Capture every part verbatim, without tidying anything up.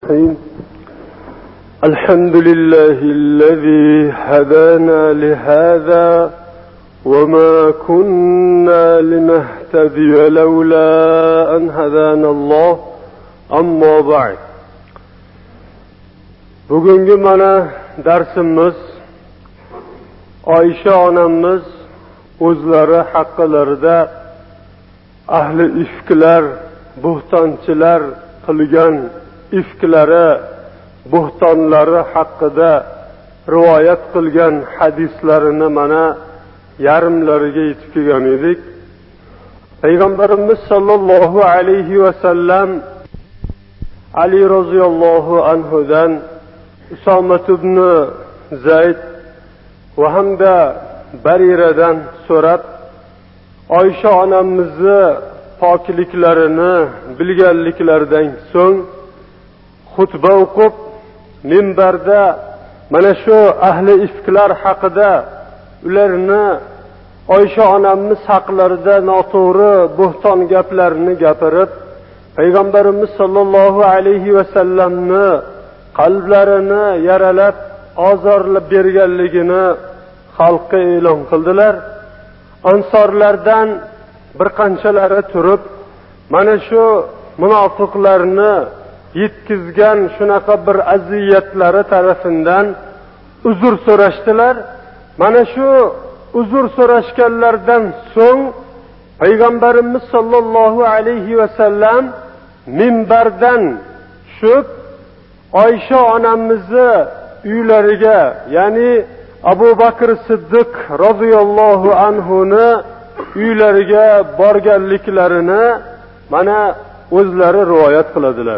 الحمد لله الذي هدانا لهذا وما كنا لنهتدي لولا أن هدانا الله أما بعد. Bugungi mana darsimiz Oysha onamiz o'zlari haqlarida ahli ifklar, buhtonchilar qilgan ifklari, buhtonlari haqida rivoyat qilgan hadislarini mana yarmlariga yetib kelgan edik. Payg'ambarimiz sollallohu alayhi va sallam Ali roziyallohu anhudan, Usama ibn Zayd va hamda Bariradan so'rab, Oysha onamizni pokliklarini bilganliklaridan so'ng xutba o'qib, minbarda mana shu ahli ifklar haqida, ularni Oysha onamiz haqlarida noto'g'ri buhton gaplarni gapirib, Payg'ambarimiz sollallohu alayhi va sallamni qalblarini yaralab, ozorlab berganligini xalqqa e'lon qildilar. Ansorlardan bir qanchalari turib, mana shu munofiqlarni yetkizgan shunaqa bir aziyatlari tarafidan uzr so'rashdilar. Mana shu uzr so'rashganlardan so'ng Payg'ambarimiz sollallohu alayhi va sallam minbardan tushib, Oysha onamizni uylariga, ya'ni Abu Bakr Siddiq roziyallohu anhuni uylariga borganliklarini mana o'zlari rivoyat qiladilar.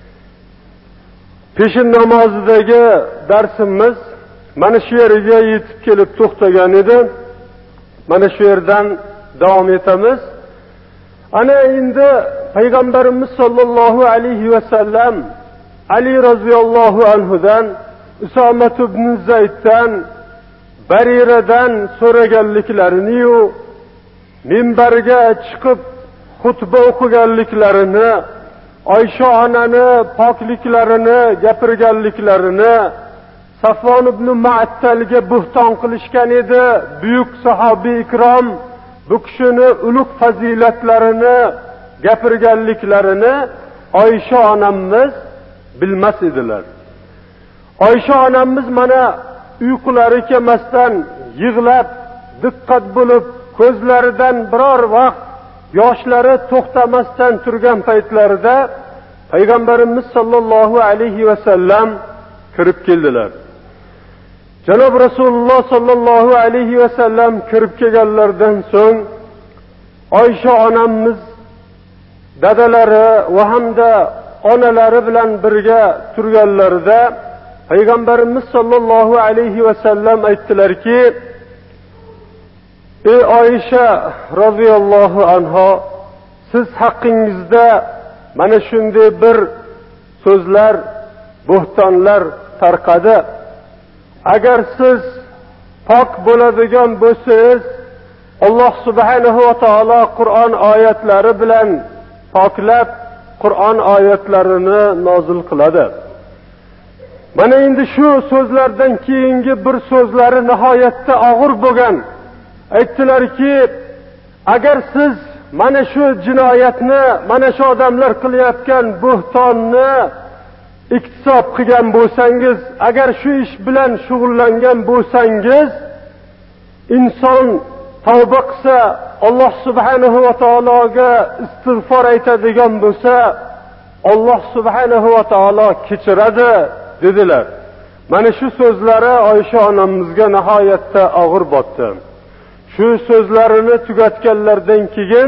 Peshin namozidagi darsimiz mana shu yerga yetib kelib to'xtagan edi. Mana shu yerdan davom etamiz. Ana endi Payg'ambarimiz sollallohu alayhi va sallam Ali roziyallohu anhudan, Usama ibn Zayddan, Bariradan so'raganliklarini-yu, minbarga chiqib xutba o'qiganliklarini, Oysha onani pokliklarini gapirganliklarini, Safvon ibn Mu'attalga buhton qilishgan edi. Buyuk sahobiy ikrom bu kishini ulug' fazilatlarini gapirganliklarini Oysha onamiz bilmas edilar. Oysha onamiz mana uyqulari kelmasdan yig'lab, diqqat bo'lib, ko'zlaridan biror vaqt yoshlari to'xtamasdan turgan paytlarida Payg'ambarimiz sollallohu alayhi va sallam kirib keldilar. Janob Rasululloh sollallohu alayhi va sallam kirib kelganlardan so'ng Oysha onamiz dadalari va hamda onalari bilan birga turganlarida Payg'ambarimiz sollallohu alayhi va sallam aytdilarki: "Ey Oysha roziyallohu anha, siz haqqingizda mana shunday bir so'zlar, buhtonlar tarqadi. Agar siz pok bo'ladigan bo'lsangiz, Alloh subhanahu va taolo Qur'on oyatlari bilan poklab, Qur'on oyatlarini nozil qiladi." Mana endi shu so'zlardan keyingi bir so'zlari nihoyatda og'ir bo'lgan. Aytdilarki, agar siz mana shu jinoyatni, mana shu odamlar qilayotgan buhtonni iktisob qilgan bo'lsangiz, agar shu ish bilan shug'ullangan bo'lsangiz, inson tavba qilsa, Alloh subhanahu va taologa istig'for aytadigan bo'lsa, Alloh subhanahu va taolo kechiradi dedilar. Mana shu so'zlari Oysha onamizga nihoyatda og'ir botdi. Shu so'zlarini tugatganlardan keyin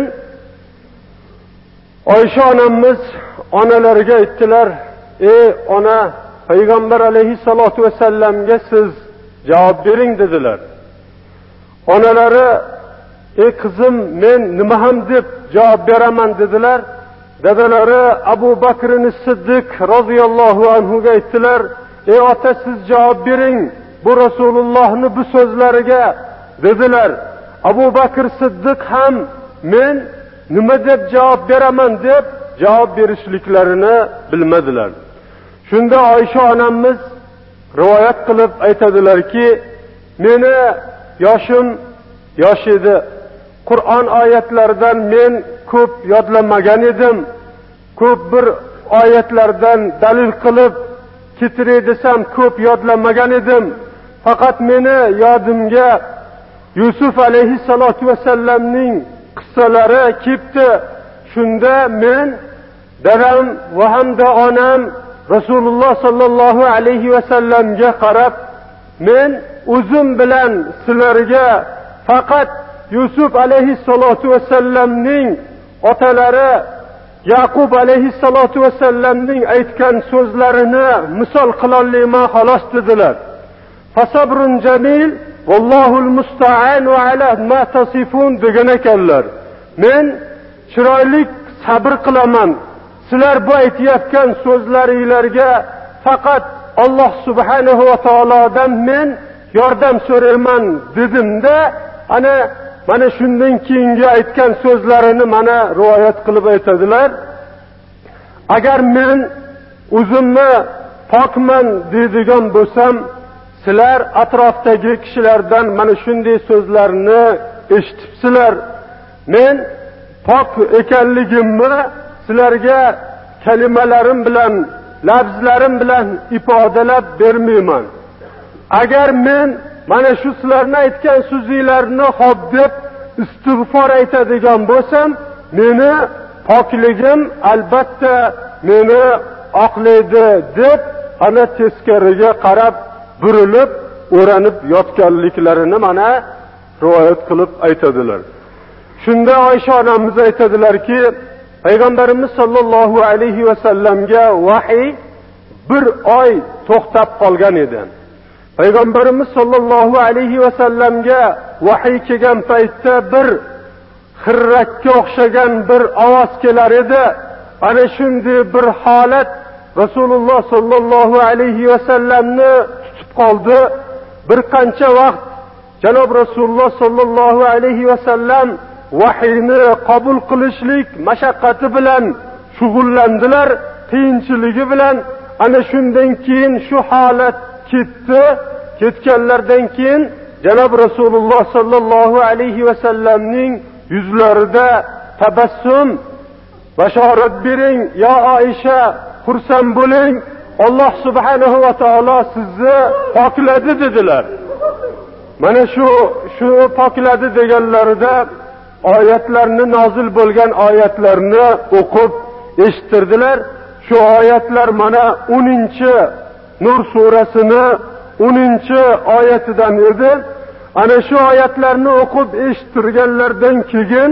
Oysha onamiz onalariga aytdilar: "Ey ona, Payg'ambar alayhissalatu vasallamga siz javob bering" dedilar. Onalari: "Ey qizim, men nima ham deb javob beraman" dedilar. Dadalari Abu Bakr Siddiq roziyallohu anhuga aytdilar: "Ey ota, siz javob bering bu Rasulullohning bu so'zlariga" dedilar. Abu Bakr Siddiq ham men nima deb javob beraman deb javob berishliklarini bilmadilar. Shunda Oysha onamiz rivoyat qilib aytadilarki, meni yoshim yosh edi. Qur'on oyatlaridan men ko'p yodlamagan edim. Ko'p bir oyatlardan dalil qilib ketiray desam ko'p yodlamagan edim. Faqat meni yodimga Yusuf alayhissalatu vasallamning qissalari kelibdi. Shunda men dadam va hamda onam Rasululloh sallallohu alayhi vasallamga qarab, men o'zim bilan sizlarga faqat Yusuf alayhissalatu vasallamning otalari Yaqub alayhissalatu vasallamning aytgan so'zlarini misol qila olmayman xolos dedilar. Fasabrun jamil vallohul musta'an ala ma tasifun degan ekanlar. Men chiroyli sabr qilaman. Sizlar bu aytayotgan so'zlaringizlarga faqat Alloh subhanahu va taolodan men yordam so'rayman dedimda, ana mana shundan keyingi aytgan so'zlarini mana rivoyat qilib aytadilar. Agar men o'zimni pokman deydigan bo'lsam, sizlar atrofdagi kishilardan mana shunday so'zlarni eshitibsizlar. Men pok ekanligimni sizlarga kalimalarim bilan, lafzlarim bilan ifodalab bermayman. Agar men mana shu sizlarning aytgan so'zinglarni xo'p deb istig'for aytadigan bo'lsam, meni pokligim albatta meni oqlaydi deb ana teskariga qarab burilib, o'ranib yotganliklarini mana rivoyat qilib aytadilar. Shunda Oysha onamiz aytadilarki, Payg'ambarimiz sollallohu alayhi vasallamga vahiy bir oy to'xtab qolgan edi. Payg'ambarimiz sollallohu alayhi vasallamga vahiy kelgan paytda bir xirrakka o'xshagan bir ovoz kelar edi. Ana shunday bir holat Rasululloh sollallohu alayhi vasallamni tutib qoldi. Bir qancha vaqt janob Rasululloh sollallohu alayhi vasallam vahiyni qabul qilishlik mashaqqati bilan shug'ullandilar, qiyinchiligi bilan. Ana shundan keyin shu holat ketdi. Ketganlardan keyin janob Rasululloh sollallohu alayhi vasallamning yuzlarida tabassum, bashorat bering ya Oysha, xursand bo'ling, Alloh subhanahu va taolo sizni pokladi dedilar. Mana shu shu pokladi deganlarida oyatlarni, nozil bo'lgan oyatlarni o'qib eshittirdilar. Shu oyatlar mana o'ninchi Nur surasini o'ninchi oyatidan edi. Ana shu oyatlarni o'qib eshittirganlardan keyin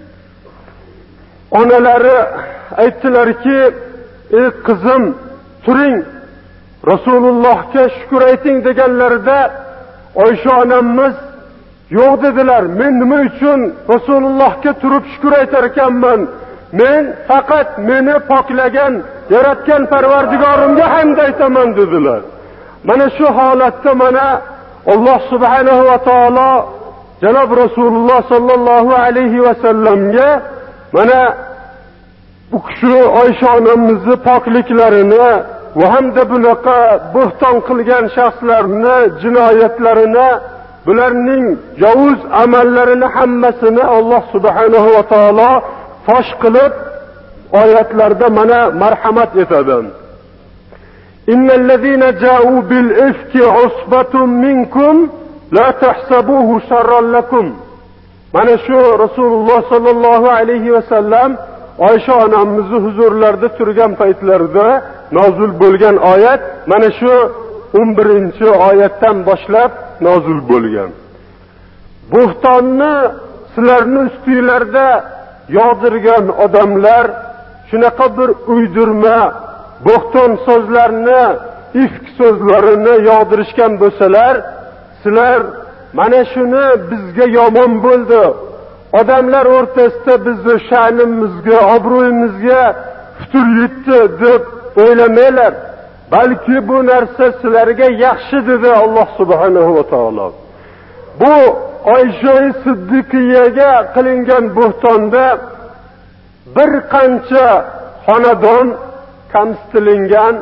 onalari aytdilarki, ey qizim, turing, Rasulullohga shukr ayting deganlarida Oysha onamiz yo'q dedilar. Men nima uchun Rasulullohga turib shukr aytar ekanman? Men faqat meni poklagan, yaratgan Parvardigorimga hamd aytaman dedilar. Mana shu holatda mana Alloh subhanahu va taolo janob Rasululloh sollallohu alayhi vasallamga mana bu kishi Oysha onamizni pokliklarini va hamda bunaqa bo'xton qilgan shaxslarni jinoyatlarini, bularning yovuz amallarini hammasini Alloh subhanahu va taolo fosh qilib oyatlarda mana marhamat etadi. Innallazina ja'u bil ifki usbatun minkum la tahsabuhu sharran lakum. Mana shu Rasululloh sollallohu alayhi vasallam Oysha onamizni huzurlarida turgan paytlarida nozil bo'lgan oyat mana shu o'n birinchi oyatdan boshlab nozil bo'lgan. Bo'xtonni sizlarning ustinglarda yog'dirgan odamlar shunaqa bir uydirma bo'xton so'zlarni, ifk so'zlarini yog'dirishgan bo'lsalar, sizlar mana shuni bizga yomon bo'ldi, odamlar o'rtasida bizni sha'nimizga, obro'yimizga putur yetdi deb o'ylamanglar. Balki bu narsa sizlarga yaxshi dedi Alloh subhanahu va taolo. Bu Oysha Siddiqiyaga qilingan bo'xtonda bir qancha xonadon kamsitilingan,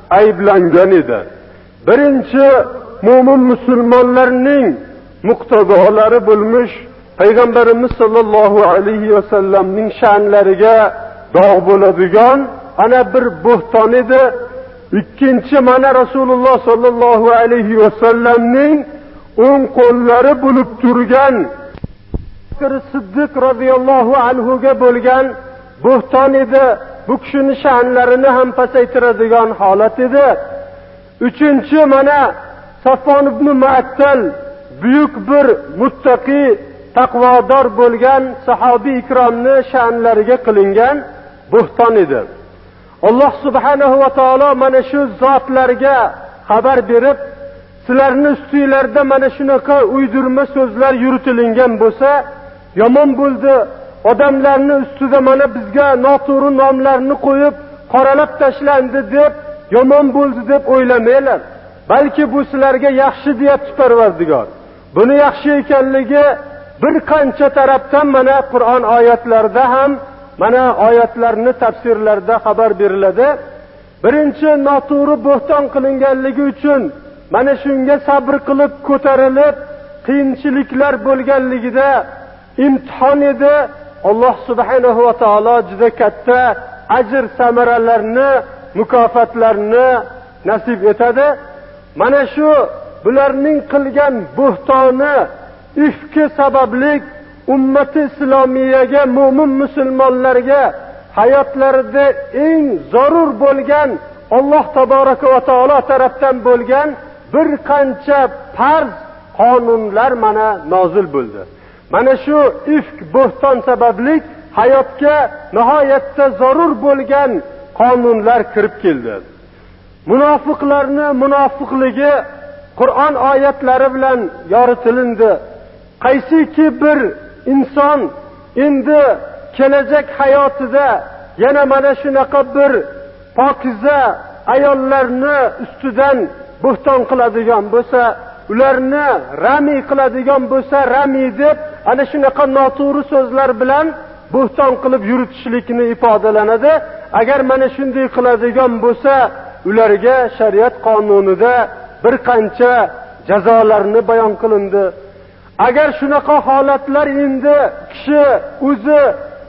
ayblangan edi. Birinchi mo'min musulmonlarning muqtadolari bo'lmuş Peygamberimiz sallallohu alayhi va sallamning sha'nlariga dog' bo'ladigan ana bir bo'hton edi. Ikkinchi mana Rasululloh sallallohu alayhi va sallamning o'ng qo'llari bo'lib turgan Bakr Siddiq radhiyallohu anhu ga bo'lgan bo'hton edi. Bu kishining sha'nlarini ham pasaytiradigan holat edi. Uchinchi mana Safon ibn Mu'attal buyuk bir muttaqi, taqvodor bo'lgan sahobiy ikromni sha'nlariga qilingan bo'hton edi. Alloh subhanahu va taolo mana shu zotlarga xabar berib, sizlarning ustinglarda mana shunaqa uydirma so'zlar yuritilingan bo'lsa, yomon bo'ldi. Odamlarning ustida mana bizga noto'g'ri nomlarni qo'yib, qoralab tashlandi deb, yomon bo'ldi deb o'ylamanglar. Balki bu sizlarga yaxshi deyapti Parvardigor. Buni yaxshi ekanligi bir qancha tarafdan mana Qur'on oyatlarida ham, mana oyatlarni tafsirlarda xabar beriladi. Birinchi noto'g'ri bo'hton qilinganligi uchun mana shunga sabr qilib ko'tarilib, qiyinchiliklar bo'lganligida imtihon edi. Alloh subhanahu va taolo juda katta ajr samaralarni, mukofotlarni nasib etadi. Mana shu bularning qilgan bo'htoni ifki sababli ummati islomiyaga, mo'min musulmonlarga hayotlarida eng zarur bo'lgan Alloh taboraka va taolo tarafdan bo'lgan bir qancha farz qonunlar mana nozil bo'ldi. Mana shu ifk bo'hton sababli hayotga nihoyatda zarur bo'lgan qonunlar kirib keldi. Munofiqlarni munofiqligi Qur'on oyatlari bilan yoritilindi. Qaysiki bir inson endi kelajak hayotida yana mana shunaqa bir pokiza ayollarni ustidan bo'hton qiladigan bo'lsa, ularni rami qiladigan bo'lsa, rami deb ana shunaqa noto'g'ri so'zlar bilan bo'hton qilib yuritishlikni ifodalanadi. Agar mana shunday qiladigan bo'lsa, ularga shariat qonunida bir qancha jazolarni bayon qilindi. Agar shunaqa holatlar endi kishi o'zi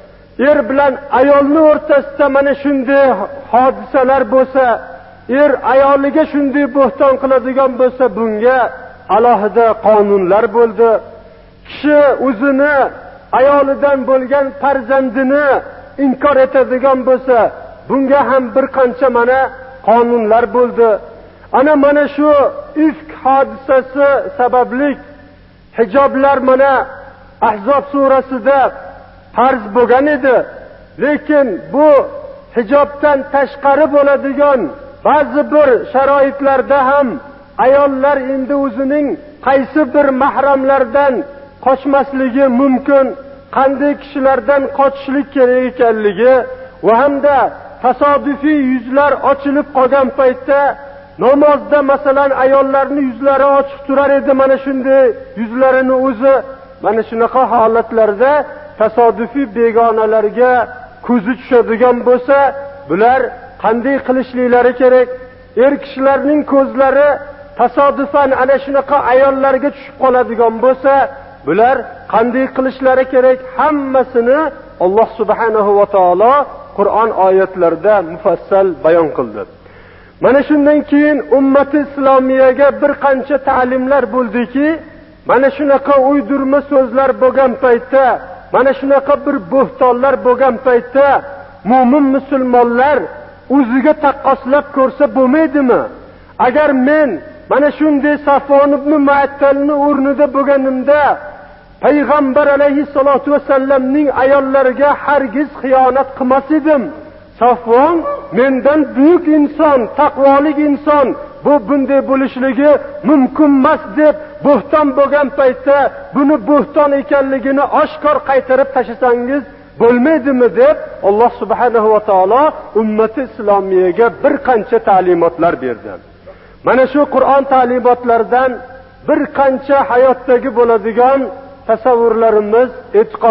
er bilan ayolni o'rtasida mana shunday hodisalar bo'lsa, er ayoliga shunday bo'hton qiladigan bo'lsa, bunga alohida qonunlar bo'ldi. Kishi o'zini ayolidan bo'lgan farzandini inkor etadigan bo'lsa, bunga ham bir qancha mana qonunlar bo'ldi. Ana mana shu ifk hodisasi sababli hijoblar mana Ahzob surasida farz bo'lgan edi. Lekin bu hijobdan tashqari bo'ladigan ba'zi bir sharoitlarda ham ayollar endi o'zining qaysi bir mahramlardan qochmasligi mumkin, qanday kishilardan qochishlik kerak ekanligi va hamda tasodifiy yuzlar ochilib qolgan paytda namozda masalan ayollarning yuzlari ochiq turar edi. Mana shunday yuzlarini o'zi mana shunaqa holatlarda tasodifiy begonalarga ko'zi tushadigan bo'lsa, bular qanday qilishliklari kerak? Er kishilarning ko'zlari tasodifan ana shunaqa ayollarga tushib qoladigan bo'lsa, bular qanday qilishlari kerak? Hammasini Alloh subhanahu va taolo Qur'on oyatlarida mufassal bayon qildi. Mana shundan keyin ummati islomiyaga bir qancha ta'limlar bo'ldiki, mana shunaqa uydirma so'zlar bo'lgan paytda, mana shunaqa bir bo'htonlar bo'lgan paytda mo'min musulmonlar o'ziga taqqoslab ko'rsa bo'lmaydimi? Agar men mana shunday Safon ibn Mu'attalning o'rnida bo'lganimda Payg'ambar alayhissalatu vasallamning ayollariga hargiz xiyonat qilmas edim. Safon mendan buyuk inson, taqvolik inson, bu bunday bo'lishligi mumkin emas deb bo'hton bo'lgan paytda buni bo'hton ekanligini oshkor qaytarib tashlasangiz bo'lmaydimi deb Alloh subhanahu va taolo ummati islomiyaga bir qancha ta'limotlar berdi. Mana shu Qur'on ta'limotlaridan bir qancha hayotdagi bo'ladigan tasavvurlarimiz,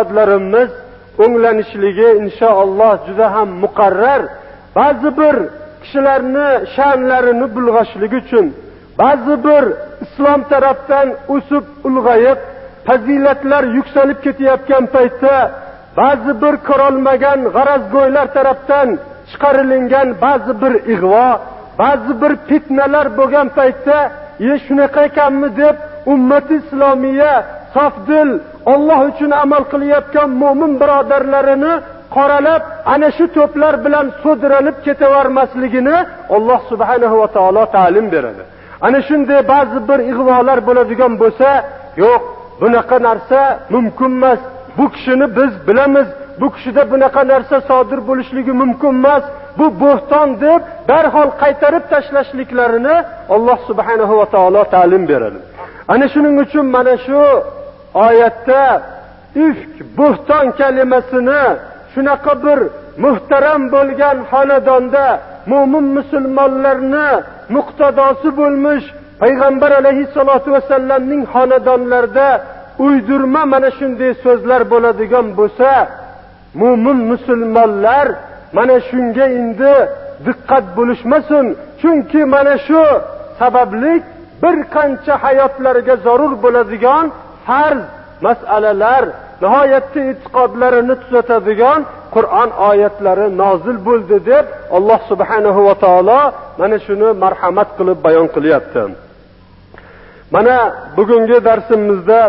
e'tiqodlarimiz o'nglanishligi inshaalloh juda ham muqarrar. Ba'zi bir kishilarni sha'nlarini bulg'ashlik uchun, ba'zi bir islom tarafdan o'sib ulg'ayib fazilatlar yuksalib ketayotgan paytda ba'zi bir ko'rolmagan g'arazgo'ylar tarafdan chiqarilingan ba'zi bir ig'vo, ba'zi bir fitnalar bo'lgan paytda "Ye shunaqa ekanmi?" deb ummati islomiya sofdil Alloh uchun amal qilayotgan mo'min birodarlarini qoralab, ana shu to'plar bilan so'diralib ketavermasligini Alloh subhanahu va taolo ta'lim beradi. Ana shunday ba'zi bir ig'volar bo'ladigan bo'lsa, yo'q, bunaqa narsa mumkin emas. Bu kishini biz bilamiz. Bu kishida bunaqa narsa sodir bo'lishligi mumkin emas. Bu bo'hton deb darhol qaytarib tashlashliklarini Alloh subhanahu va taolo ta'lim beradi. Ana shuning uchun mana shu oyatda ifk, bo'hton kalimasini shunaqa bir muhtaram bo'lgan xonadonda mo'min musulmonlarni muqtadosi bo'lmish payg'ambar alayhissalatu vasallamning xonadonlarida uydurma mana shunday so'zlar bo'ladigan bo'lsa, mo'min musulmonlar mana shunga endi diqqat bo'lishmasin. Chunki mana shu sababli bir qancha hayotlarga zarur bo'ladigan farz masalalar, nihoyatda e'tiqodlarini tuzatadigan Qur'on oyatlari nozil bo'ldi deb Alloh subhanahu va taolo mana shuni marhamat qilib bayon qilyapti. Mana bugungi darsimizda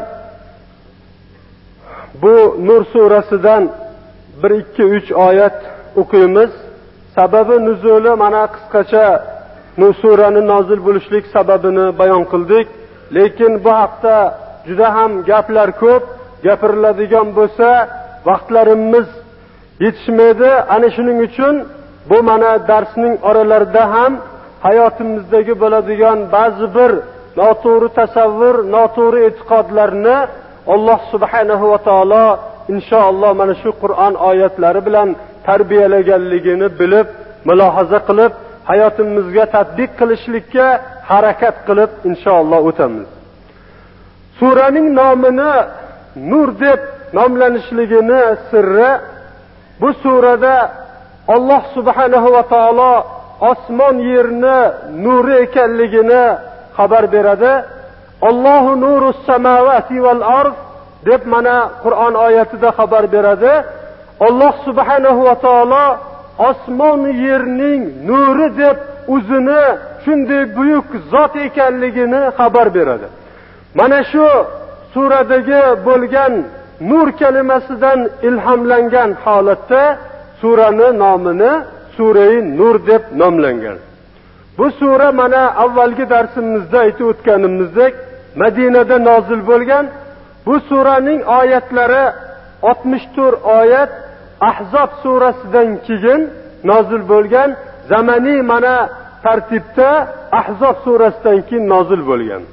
bu Nur surasidan bir ikki uch oyat o'qiymiz. Sababi nuzuli mana qisqacha Nur suraning nozil bo'lishlik sababini bayon qildik. Lekin bu haqda juda ham gaplar ko'p, gapiriladigan bo'lsa vaqtlarimiz yetishmaydi. Ana shuning uchun bu mana darsning oralarida ham hayotimizdagi bo'ladigan ba'zi bir noto'g'ri tasavvur, noto'g'ri e'tiqodlarni Alloh subhanahu va taolo inshaalloh mana shu Qur'on oyatlari bilan tarbiyalaganligini bilib, mulohaza qilib, hayotimizga tatbiq qilishlikka harakat qilib inshaalloh o'tamiz. Suraning nomini Nur deb nomlanishligini sirri, bu surada Alloh subhanahu va taolo osmon yerni nuri ekanligini xabar beradi. Allohu nurus samawati val ard deb mana Qur'on oyatida xabar beradi. Alloh subhanahu va taolo osmon yerning nuri deb o'zini shunday buyuk zot ekanligini xabar beradi. Mana shu suradagi bo'lgan nur kalimasidan ilhomlangan holatda surani nomini Sura-i Nur deb nomlangan. Bu sura mana avvalgi darsimizda aytib o'tganimizdek Madinada nozil bo'lgan. Bu suraning oyatlari oltmish to'rt oyat Ahzob surasidan keyin nozil bo'lgan. Zamaniy mana tartibda Ahzob surasidan keyin nozil bo'lgan.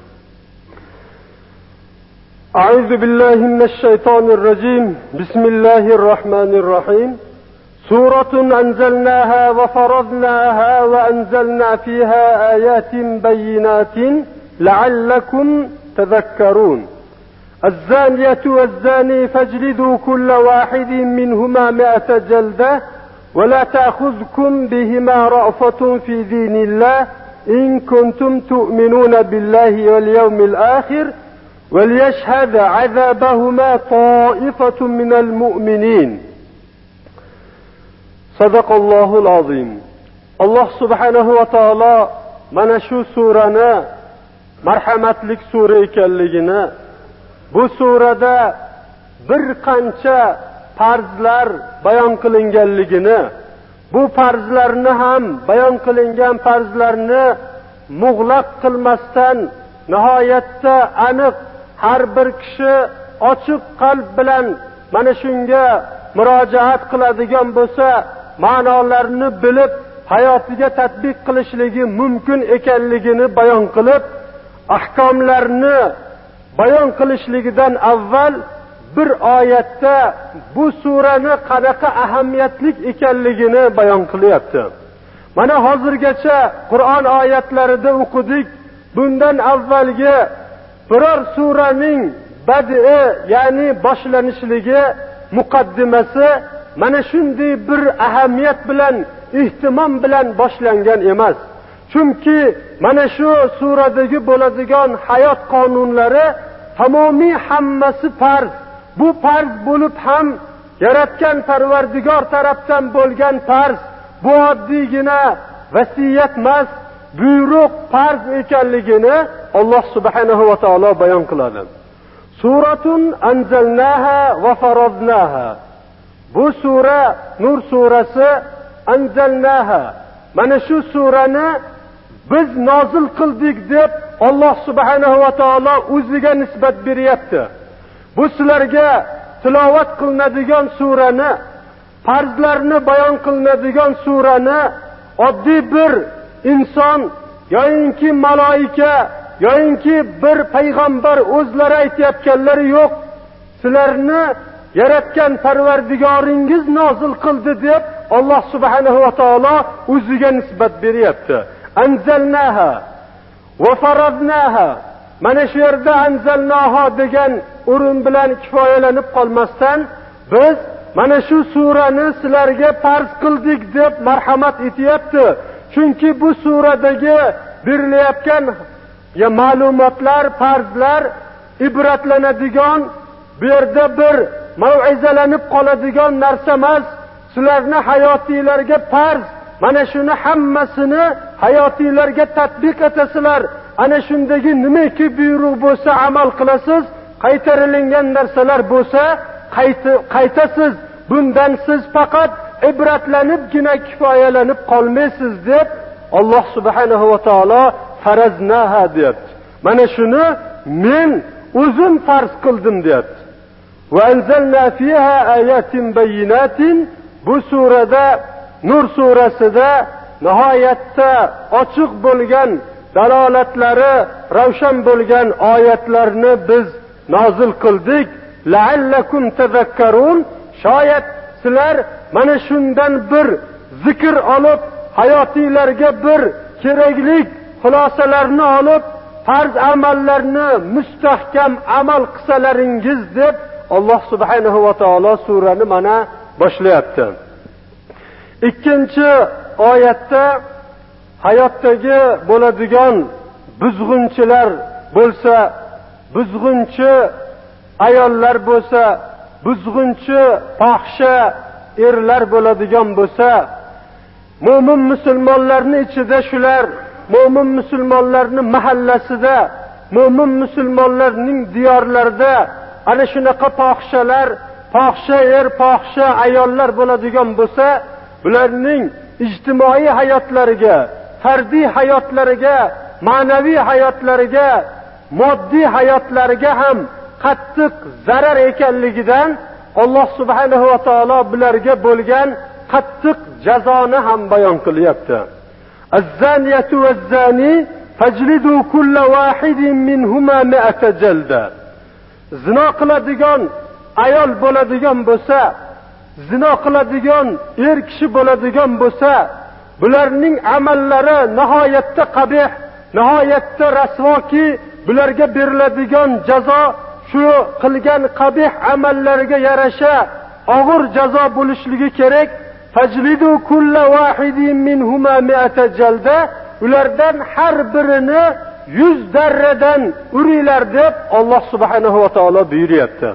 A'udhu billahi minash shaytonir rajim. Bismillahir rohmanir rohim. Suratun anzalnaha va faradnaha va anzalna fiha ayatin bayyinatin la'allakum tadhakkarun. الزانية والزاني فاجلدوا كل واحد منهما مئة جلدة ولا تأخذكم بهما رأفة في دين الله إن كنتم تؤمنون بالله واليوم الآخر وليشهد عذابهما طائفة من المؤمنين. صدق الله العظيم. الله سبحانه وتعالى mana shu surani marhamatlik sura ekanligini, bu surada bir qancha farzlar bayon qilinganligini, bu farzlarni ham bayon qilingan farzlarni mug'laq qilmasdan nihoyatda aniq har bir kishi ochiq qalb bilan mana shunga murojaat qiladigan bo'lsa, ma'nolarini bilib hayotiga tatbiq qilishligi mumkin ekanligini bayon qilib, ahkomlarni bayon qilishligidan avval bir oyatda bu surani qanaqa ahamiyatli ekanligini bayon qilyapti. Mana hozirgacha Qur'on oyatlarida o'qidik. Bundan avvalgi biror suraning bad'i, ya'ni boshlanishligi, muqaddimasi mana shunday bir ahamiyat bilan, ehtimom bilan boshlangan emas. Chunki mana shu suradagi bo'ladigan hayot qonunlari tamomiy hammasi farz. Bu farz bo'lib ham yaratgan Parvardigor tarafdan bo'lgan farz. Bu oddiygina vasiyat emas, buyruq farz ekanligini Alloh subhanahu va taolo bayon qiladi. Suratun anzalnaha va faradnaha. Bu sura Nur surasi, anzalnaha. Mana shu surani biz nozil qildik deb Alloh subhanahu va taolo o'ziga nisbat beryapti. Bu sizlarga tilovat qilinadigan surani, farzlarni bayon qilinadigan surani oddiy bir inson yoyinki maloika yoyinki bir payg'ambar o'zlari aytayotganlari yo'q. Sizlarni yaratgan Parvardigoringiz nozil qildi deb Alloh subhanahu va taolo o'ziga nisbat beryapti. Anzalnaha va faradnaha. Mana shu yerda anzalnaha degan o'rin bilan kifoyalanib qolmasdan, biz mana shu surani sizlarga farz qildik deb marhamat etyapti. Chunki bu suradagi berilayotgan ya ma'lumotlar, farzlar ibratlanadigan, bu yerda bir mav'izalanib qoladigan narsa emas. Sizlarni hayotingizga farz, mana shuni hammasini hayotingizga tatbiq etasizlar. Ana shundagi nimaki buyruq bo'lsa amal qilasiz, qaytarilgan narsalar bo'lsa qaytasiz. Bundan siz faqat ibratlanibgina kifoyalanib qolmaysiz deb Alloh subhanahu va taolo faraznaha deyapti. Mana shuni men o'zim farz qildim deyapti. Va anzalna fiha ayatin bayinatin. Bu surada, Nur surasida nihoyatda ochiq bo'lgan dalolatlari ravshan bo'lgan oyatlarni biz nozil qildik. La'allakum tadhakkarun. Shoyat sizlar mana shundan bir zikr olib, hayotingizga bir kerakli xulosalarni olib, farz amallarni mustahkam amal qilsalaringiz deb Alloh subhanahu va taolo surani mana boshlayapti. Ikkinchi oyatda hayotdagi bo'ladigan buzg'unchilar bo'lsa, buzg'unchi ayollar bo'lsa, buzg'unchi fohisha erlar bo'ladigan bo'lsa, mo'min musulmonlarning ichida shular, mo'min musulmonlarning mahallasida, mo'min musulmonlarning diyorlarida ana shunaqa fohishalar, fohisha er, fohisha ayollar bo'ladigan bo'lsa, bularning ijtimoiy hayotlariga, fardiy hayotlariga, ma'naviy hayotlariga, moddiy hayotlariga ham qattiq zarar ekanligidan Alloh subhanahu va taolo bularga bo'lgan qattiq jazoni ham bayon qilyapti. Az-zaniyatu vaz-zani fajlidu kulla wahidin minhuma mi'ata jalda. Zino qiladigan ayol bo'ladigan bo'lsa, zino qiladigan er kishi bo'ladigan bo'lsa, bularning amallari nihoyatda qabih, nihoyatda rasvoki, bularga beriladigan jazo shu qilgan qabih amallariga yarasha og'ir jazo bo'lishligi kerak. Fajlidu kulla wahidin minhuma mi'ata jalda. Ulardan har birini yuz darradan uringlar deb Alloh subhanahu va taolo buyuryapti.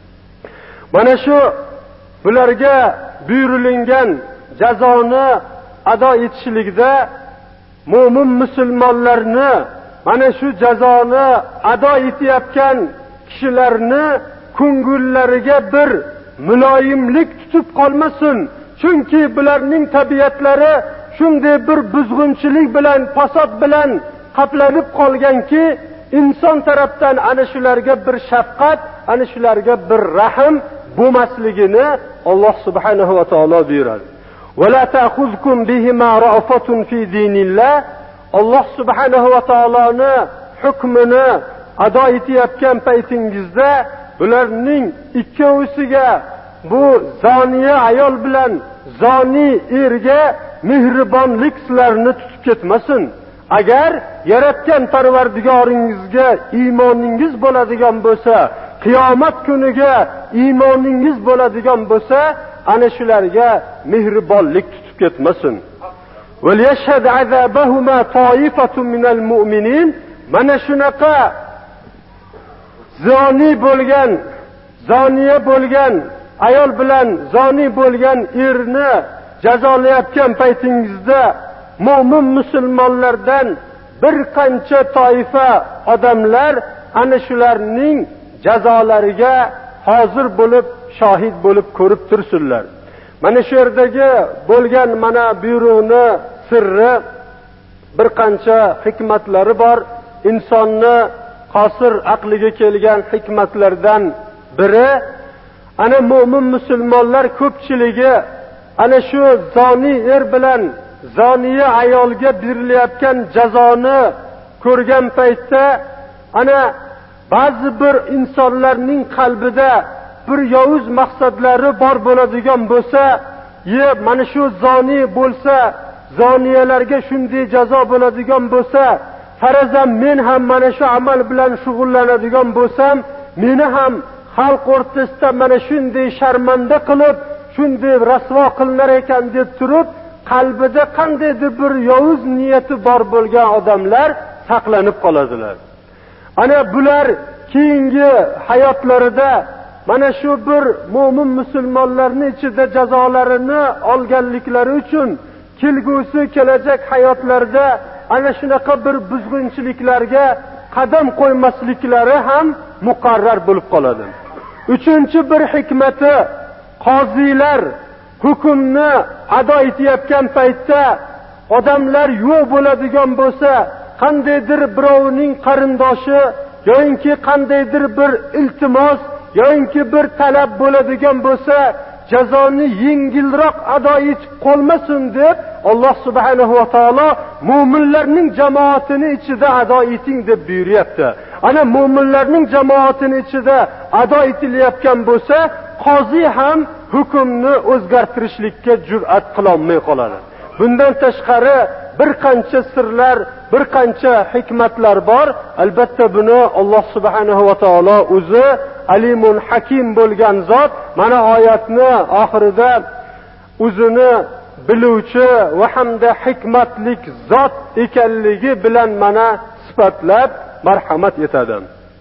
Mana shu bularga buyurilgan jazoni ado etishlikda mo'min musulmonlarni mana shu jazoni ado etayotgan kishilarni ko'ngillariga bir muloyimlik tutib qolmasin. Chunki bularning tabiatlari shunday bir buzg'unchilik bilan, fasod bilan qaplanib qolganki, inson tarafdan ana shularga bir shafqat, ana shularga bir rahm bo'lmasligini Alloh subhanahu va taolo buyuradi. Va la ta'khuzkum bihima ra'fatun fi dinillah. Alloh subhanahu va taoloni hukmini ado etayotgan paytingizda bularning ikkovisiga, bu zoniya ayol bilan zoni erga mehribonlik sizlarni tutib ketmasin. Agar yaratgan Parvardigoringizga iymoningiz bo'ladigan bo'lsa, qiyomat kuniga iymoningiz bo'ladigan bo'lsa, ana shularga mehribonlik tutib ketmasin. Vel yashhad azabahuma toifatun minal mu'minin. Mana shunaqa zoni bo'lgan, zoniya bo'lgan ayol bilan zoni bo'lgan erni jazolayotgan paytingizda mo'min musulmonlardan bir qancha toifa odamlar ana shularning jazolariga hozir bo'lib, shohid bo'lib ko'rib tursinlar. Mana shu yerdagi bo'lgan mana buyruqni sirri bir qancha hikmatlari bor. Insonni qosir aqliga kelgan hikmatlardan biri ana mo'min musulmonlar ko'pchiligi ana shu zoni er bilan zoniya ayolga berilayotgan jazoni ko'rgan paytda ana ba'zi bir insonlarning qalbida bir yovuz maqsadlari bor bo'ladigan bo'lsa, ye mana shu zoni bo'lsa, zoniyalarga shunday jazo bo'ladigan bo'lsa, farazan men ham mana shu amal bilan shug'ullanadigan bo'lsam, meni ham xalq o'rtasida mana shunday sharmanda qilib, shunday rasvo qilinar ekan deb turib, qalbida qandaydir bir yovuz niyati bor bo'lgan odamlar saqlanib qoladilar. Ana bular keyingi hayotlarida mana shu bir mo'min musulmonlarning ichida jazolarini olganliklari uchun kelgusi kelajak hayotlarida ana shunaqa bir buzg'unchiliklarga qadam qo'ymasliklari ham muqarrar bo'lib qoladi. Uchinchi bir hikmati, qozilar hukmni ado etayotgan paytda odamlar yo'q bo'ladigan bo'lsa, qandaydir birovning qarindoshi yoki qandaydir bir iltimos yoki bir talab bo'ladigan bo'lsa, jazoni yengilroq ado etib qolmasin deb Alloh subhanahu va taolo mu'minlarning jamoatini ichida ado eting deb buyuryapti. Ana mu'minlarning jamoatini ichida ado etilayotgan bo'lsa, qozi ham hukmni o'zgartirishlikka jur'at qila olmay qoladi. Bundan tashqari bir qancha sirlar, bir qancha hikmatlar bor. Albatta buni Alloh subhanahu va taolo o'zi alimun hakim bo'lgan zot mana oyatni oxirida o'zini biluvchi va hamda hikmatlik zot ekanligi bilan mana sifatlab marhamat etadi.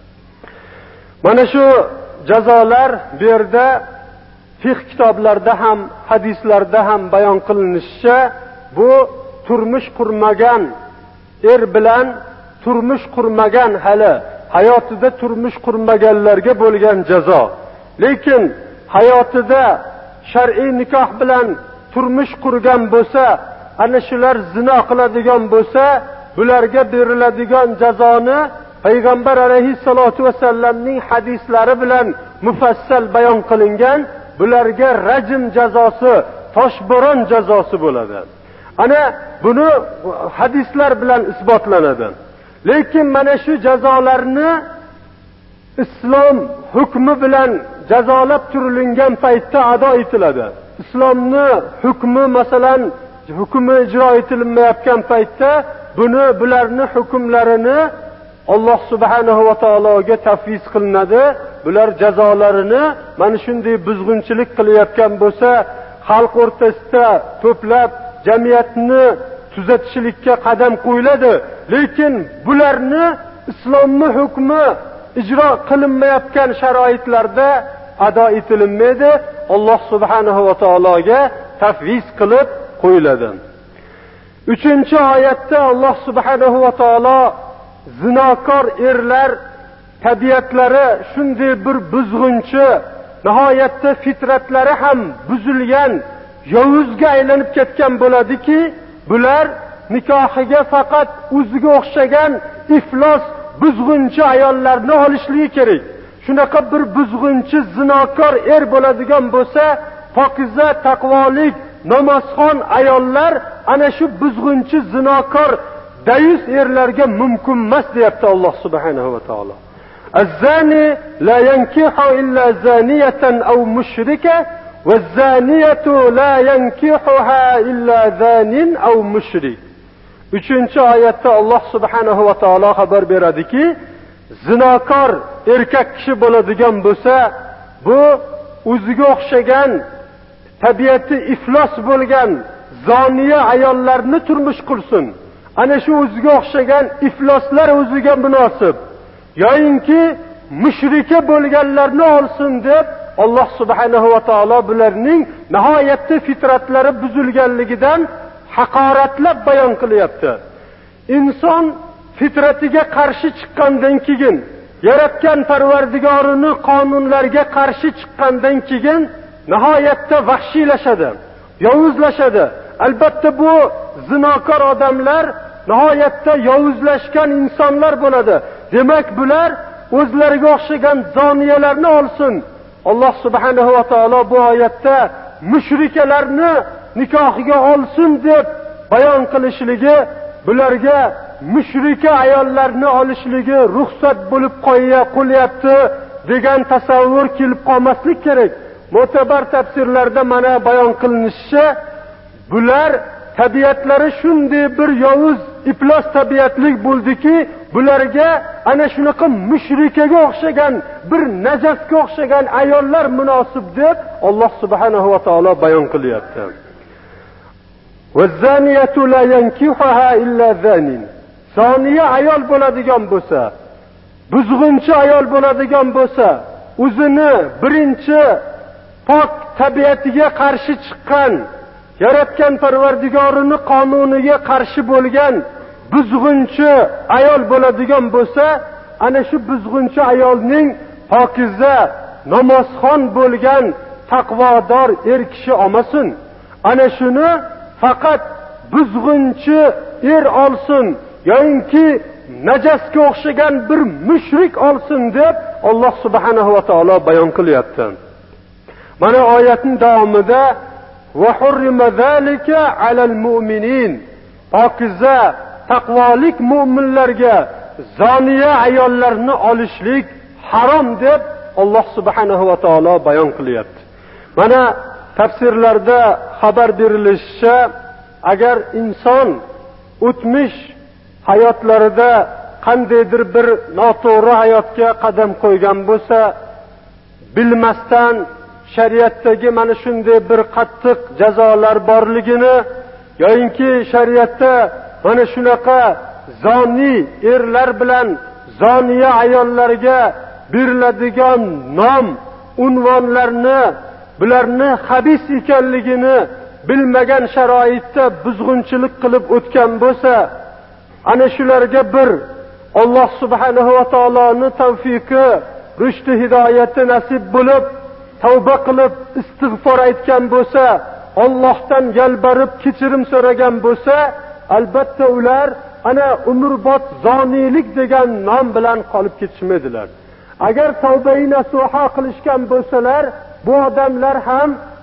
Mana shu jazolar bu yerda fiqh kitoblarida ham, hadislarda ham bayon qilinishicha, bu turmush qurmagan er bilan turmush qurmagan hali hayotida turmush qurmaganlarga bo'lgan jazo. Lekin hayotida shar'iy nikoh bilan turmush qurgan bo'lsa, ana shular zino qiladigan bo'lsa, bularga beriladigan jazoni Payg'ambar alayhissalatu vasallamning hadislari bilan mufassal bayon qilingan. Bularga rajm jazosi, toshbo'ron jazosi bo'ladi. Ana buni hadislar bilan isbotlanadi. Lekin mana shu jazolarni islom hukmi bilan jazolab turilgan paytda ado etiladi. Islomni hukmi masalan hukmi ijro etilmayotgan paytda buni bularni hukmlarini Alloh subhanahu va taologa tafviz qilinadi. Bular jazolarini mana shunday buzg'unchilik qilayotgan bo'lsa, xalq o'rtasida to'plab jamiyatni tuzatishlikka qadam qo'yiladi. Lekin bularni islomning hukmi ijro qilinmayotgan sharoitlarda ado etilmaydi. Alloh subhanahu va taologa tafviz qilib qo'yiladi. Uchinchi oyatda Alloh subhanahu va taolo zinokor erlar tabiatlari shunday bir buzg'unchi, nihoyatda fitratlari ham buzilgan, yovuzga aylanib ketgan bo'ladiki, bular nikohiga faqat o'ziga o'xshagan iflos buzg'unchi ayollarni olishligi kerak. Shunaqa bir buzg'unchi zinokor er bo'ladigan bo'lsa, pokiza, taqvolik, namozxon ayollar ana shu buzg'unchi zinokor dayus erlarga mumkin emas deyapti Alloh subhanahu va taolo. Az-zani la yankihu illa zaniyatan aw mushrika vaz-zaniyatu la yankihuha illa zanin aw mushrik. Uchinchi oyatda Alloh subhanahu va taolo xabar beradiki, zinokor erkak kishi bo'ladigan bo'lsa, bu o'ziga o'xshagan tabiati iflos bo'lgan zoniya ayollarni turmush qursin. Ana shu o'ziga o'xshagan ifloslar o'ziga munosib. Yo'inki mushrika bo'lganlarni olsin deb Alloh subhanahu va taolo bularning nihoyatda fitratlari buzilganligidan haqoratlab bayon qilyapti. Inson fitratiga qarshi chiqqandan keyin, yaratgan Parvardigorini qonunlariga qarshi chiqqandan keyin nihoyatda vahshiylashadi, yovuzlashadi. Albatta bu zinokor odamlar nihoyatda yovuzlashgan insonlar bo'ladi. Demak bular o'zlariga o'xshagan zoniyalarni olsin. Alloh subhanahu va taolo bu oyatda mushrikalarni nikohiga olsin deb bayon qilishligi, bularga mushrika ayollarni olishligi ruxsat bo'lib qo'yapti degan tasavvur kelib qolmaslik kerak. Mo'tabar tafsirlarda mana bayon qilinishicha, bular tabiatlari shunday bir yovuz, iflos tabiatlik bo'ldiki, bularga ana shunaqa mushrikaga o'xshagan, bir najasga o'xshagan ayollar munosib deb Alloh subhanahu va taolo bayon qilyapti. وَالزَّانِيَةُ لَا يَنْكِحُهَا إِلَّا زَانٍ. Zoniya ayol bo'ladigan bo'lsa, buzg'unchi ayol bo'ladigan bo'lsa, o'zini birinchi pok tabiatiga qarshi chiqqan, yaratgan Parvardigorini qonuniga qarshi bo'lgan buzg'unchi ayol bo'ladigan bo'lsa, ana shu buzg'unchi ayolning pokiza, namozxon bo'lgan taqvodor er kishi olmasin. Ana shuni faqat buzg'unchi er olsin yoki najasga o'xshagan bir mushrik olsin deb Alloh subhanahu va taolo bayon qilyapti. Mana oyatning davomida va hurrima zalika alal mu'minin, pokiza taqvolik mu'minlarga zoniya ayollarni olishlik harom deb Alloh subhanahu va taolo bayon qilyapti. Mana tafsirlarda xabar berilishicha, agar inson o'tmish hayotlarida qandaydir bir noto'g'ri hayotga qadam qo'ygan bo'lsa, bilmasdan shariatdagi mana shunday bir qattiq jazolar borligini, yoki shariatda mana shunaqa zoni erlar bilan zoniya ayollarga beriladigan nom, unvonlarni, bularni habis ekanligini bilmagan sharoitda buzg'unchilik qilib o'tgan bo'lsa, ana shularga bir Alloh subhanahu va taoloning tavfiqi, rushdi, hidoyati nasib bo'lib, tavba qilib istig'for aytgan bo'lsa, Allohdan yalbarib kechirim so'ragan bo'lsa, albatta ular ana umrbod zonilik degan nom bilan qolib ketishmaydilar. Agar tavba-i nasuha qilishgan bo'lsalar, bu odamlar ham